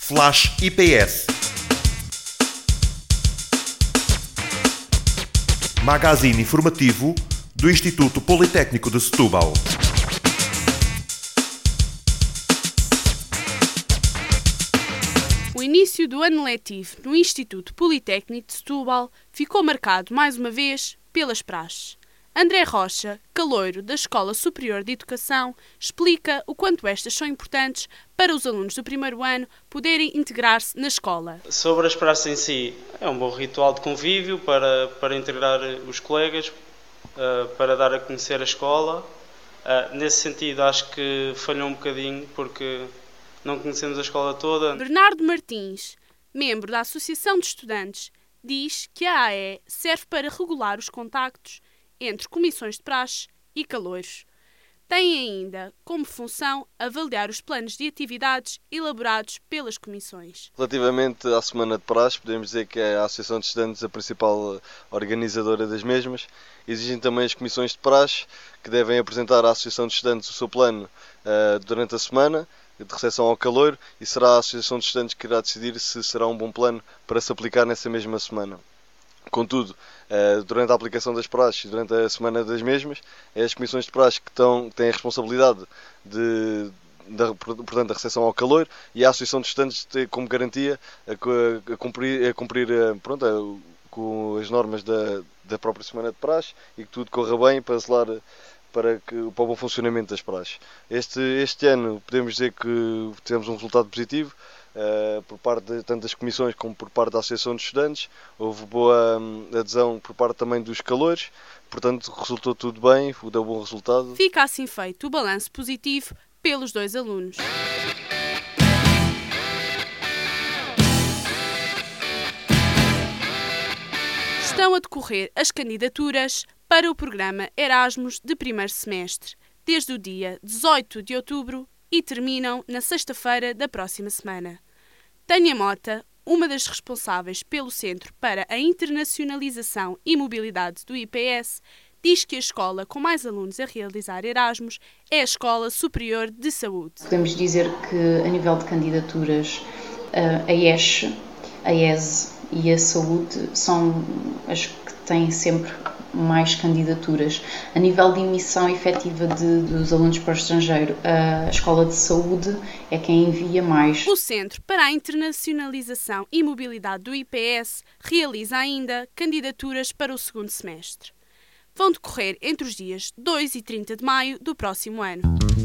Flash IPS. Magazine informativo do Instituto Politécnico de Setúbal. O início do ano letivo no Instituto Politécnico de Setúbal ficou marcado mais uma vez pelas praxes. André Rocha, caloiro da Escola Superior de Educação, explica o quanto estas são importantes para os alunos do primeiro ano poderem integrar-se na escola. Sobre as praxes em si, é um bom ritual de convívio para integrar os colegas, para dar a conhecer a escola. Nesse sentido, acho que falhou um bocadinho porque não conhecemos a escola toda. Bernardo Martins, membro da Associação de Estudantes, diz que a AE serve para regular os contactos entre comissões de praxe e caloiros. Tem ainda como função avaliar os planos de atividades elaborados pelas comissões. Relativamente à Semana de Praxe, podemos dizer que é a Associação de Estudantes a principal organizadora das mesmas. Existem também as comissões de praxe, que devem apresentar à Associação de Estudantes o seu plano durante a semana de recepção ao caloiro, e será a Associação de Estudantes que irá decidir se será um bom plano para se aplicar nessa mesma semana. Contudo, durante a aplicação das praxes e durante a semana das mesmas, é as comissões de praxe que têm a responsabilidade portanto, da recepção ao caloiro, e a Associação de Estudantes tem como garantia a cumprir com as normas da própria semana de praxe e que tudo corra bem para zelar para o bom funcionamento das praxes. Este ano podemos dizer que tivemos um resultado positivo, por parte de tanto das comissões como por parte da Associação de Estudantes. Houve boa adesão por parte também dos caloiros, portanto resultou tudo bem, deu bom resultado. Fica assim feito o balanço positivo pelos dois alunos. Estão a decorrer as candidaturas para o programa Erasmus de primeiro semestre, desde o dia 18 de outubro e terminam na sexta-feira da próxima semana. Tânia Mota, uma das responsáveis pelo Centro para a Internacionalização e Mobilidade do IPS, diz que a escola com mais alunos a realizar Erasmus é a Escola Superior de Saúde. Podemos dizer que, a nível de candidaturas, a ESH, a ESE e a Saúde são as que têm sempre mais candidaturas. A nível de emissão efetiva dos alunos para o estrangeiro, a Escola de Saúde é quem envia mais. O Centro para a Internacionalização e Mobilidade do IPS realiza ainda candidaturas para o segundo semestre. Vão decorrer entre os dias 2 e 30 de maio do próximo ano.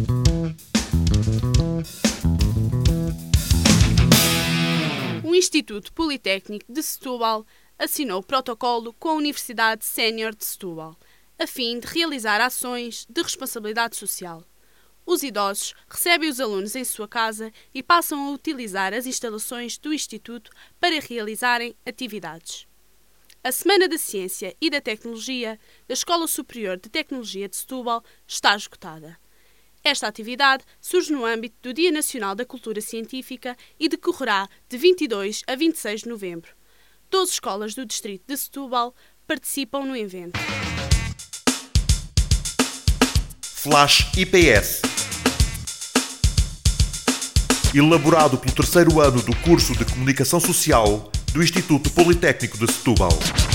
O Instituto Politécnico de Setúbal assinou protocolo com a Universidade Sénior de Setúbal, a fim de realizar ações de responsabilidade social. Os idosos recebem os alunos em sua casa e passam a utilizar as instalações do Instituto para realizarem atividades. A Semana da Ciência e da Tecnologia da Escola Superior de Tecnologia de Setúbal está esgotada. Esta atividade surge no âmbito do Dia Nacional da Cultura Científica e decorrerá de 22 a 26 de novembro. 12 escolas do distrito de Setúbal participam no evento. Flash IPS. Elaborado pelo terceiro ano do curso de Comunicação Social do Instituto Politécnico de Setúbal.